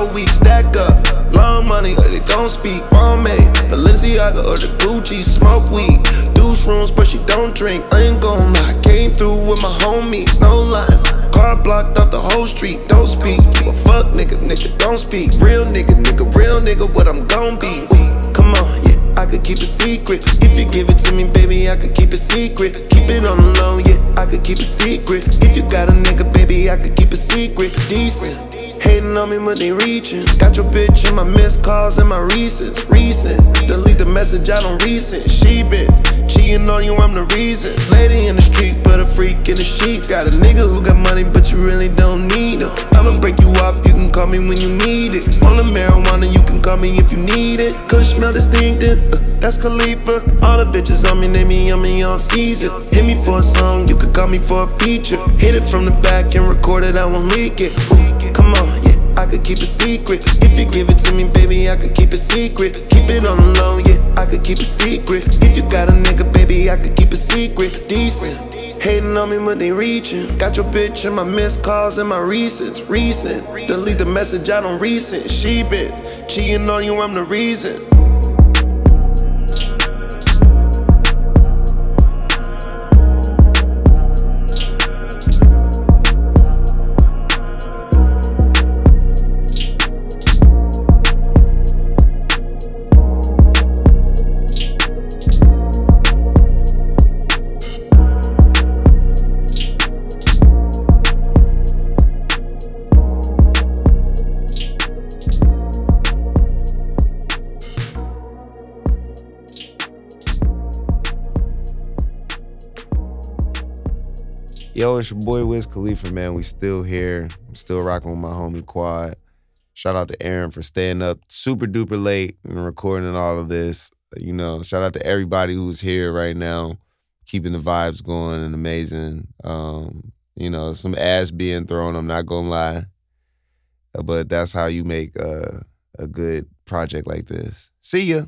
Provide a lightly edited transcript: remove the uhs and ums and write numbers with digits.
all week, stack up. Long money, or they don't speak. Bombay, Balenciaga, or the Gucci. Smoke weed, do shrooms, but she don't drink. I ain't gon' lie, came through with my homies, no line. Car blocked off the whole street, don't speak. You a fuck nigga, nigga, don't speak. Real nigga, real nigga, what I'm gon' be. Ooh, come on, yeah, I could keep a secret. If you give it to me, baby, I could keep a secret. Keep it on the low, yeah, I could keep a secret. If you got a nigga, baby, I could keep a secret. Decent, hating on me when they reaching. Got your bitch in my missed calls and my recent. Delete the message out on recent. She been cheating on you, I'm the reason. Lady in the streets, but a freak in the sheets. Got a nigga who got money, but you really don't need him. I'ma break you up, you can call me when you need it. On the marijuana, you can call me if you need it. Kush smell distinctive, that's Khalifa. All the bitches on me, name me, I'm in on season. Hit me for a song, you could call me for a feature. Hit it from the back and record it, I won't leak it. Ooh, come on, yeah, I could keep a secret. If you give it to me, baby, I could keep a secret. Keep it on the low, yeah, I could keep a secret. If you got a nigga, baby, I could keep a secret. Decent, hating on me when they reaching. Got your bitch in my missed calls and my recent. Delete the message out on recent. She been cheating on you, I'm the reason. Yo, it's your boy Wiz Khalifa, man. We still here. I'm still rocking with my homie Quad. Shout out to Aaron for staying up super duper late and recording all of this. You know, shout out to everybody who's here right now, keeping the vibes going and amazing. You know, some ass being thrown, I'm not gonna lie. But that's how you make a good project like this. See ya.